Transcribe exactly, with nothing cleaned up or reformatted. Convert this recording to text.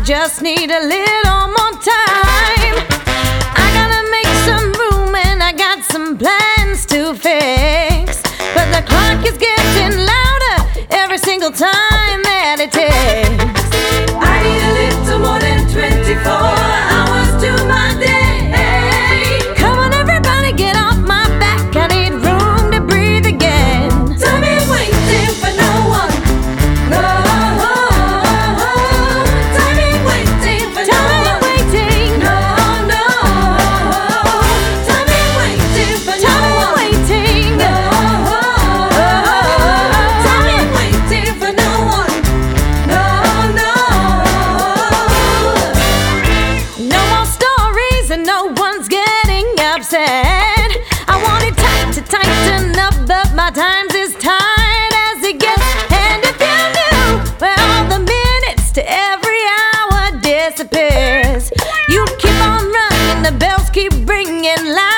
just need a little more time. I gotta make some room and I got some plans to fix, but the clock is getting louder every single time that it ticks. I need a little more than twenty-four hours to my day. Come on everybody, get off my back. I need room to breathe again. Time ain't waiting for no one. No. Time ain't waiting for no one. Time ain't waiting. No, no. Time ain't waiting for no one. Time ain't waiting. No. Time ain't waiting for no one. No, no. No more stories and no one's getting upset. I want it tight to tighten up, but my times is tight as it gets. And if you knew where all the minutes to every hour disappears, you'd keep on running, the bells keep ringing loud.